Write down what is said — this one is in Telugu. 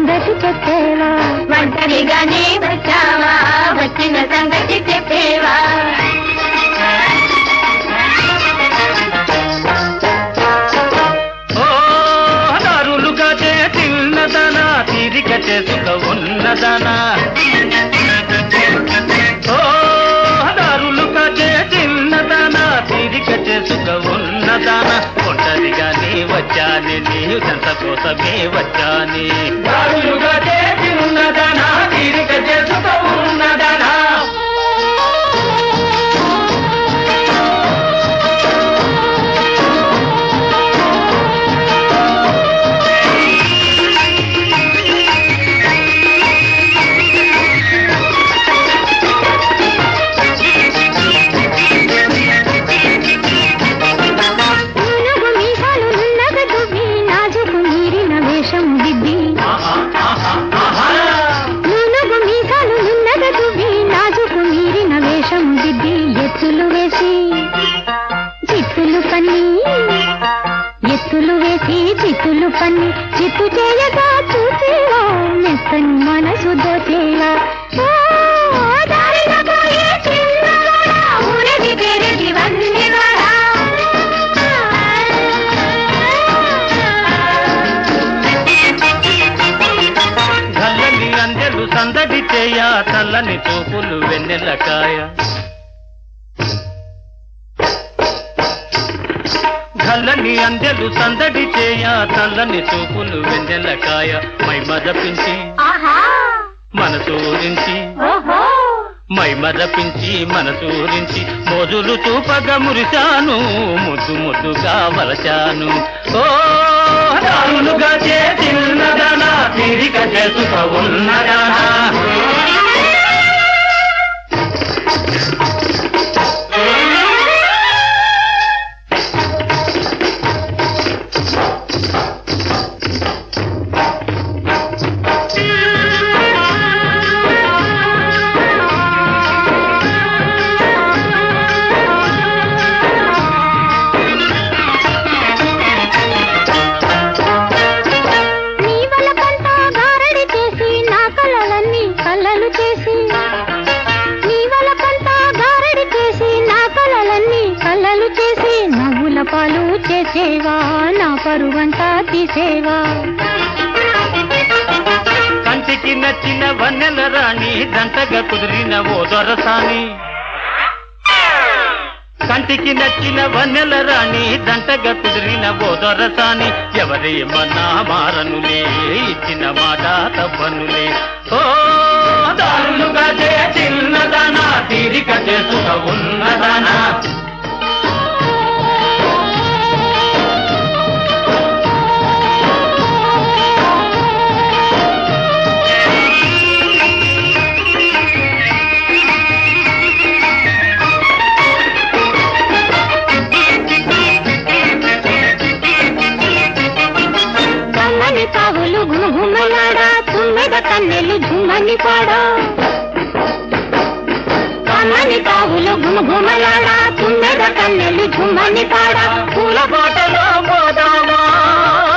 సంగతి చెప్పేవా ఒంటరిగానే వచ్చావా వచ్చిన సంగతి చెప్పేవా దారులుగా చిన్నదనా తీరిక చేసుక ఉన్నదనా దారులుగా చిన్నదనా తీరిక చేసుక ఉన్నదనా ఒంటరిగానే వచ్చాని నీవు సంత కోసమే వచ్చాని దారులుగా చిన్నదనా తీరిక చేసుక ఉన్నదనా ఎత్తులు వేసి చిత్తులు పన్ని చిత్తు చేయగా చూసేవా మెత్తని మనసు దోచేవా గల్లని అందెలు సందడి చేయ చల్లని చూపులు వెన్నెలకాయ చల్లని అందెలు సందడి చేయ చల్లని చూపులు వెన్నెలకాయ మై మదపించి మనసూరించి మై మదపించి మనసూరించి మోజులు చూపగా మురిశాను ముద్దు ముద్దుగా వలచాను ఓ దారులుగా చిన్నదనా తీరిక చేసుక ఉన్నదనా పాలు చేసేవా నా పరువంతా తీసేవా కంటికి నచ్చిన వన్నెల రాణి దంటగా కుదిరిన ఓ దొరసాని కంటికి నచ్చిన వన్నెల రాణి దంటగా కుదిరిన ఓ దొరసాని ఎవరేమన్నా మారనులే ఇచ్చిన మాట తప్పనులే ఓ దారులుగా చిన్నదనా తీరిక చేసుక ఉన్నదనా తావులు గుమగుమలాడా తుమ్మెద కన్నెలు ఝుమ్మని పాడా కమ్మని తావులు గుమగుమలాడా తుమ్మెద కన్నెలు ఝుమ్మని పాడా పూల బాటలో పోదామా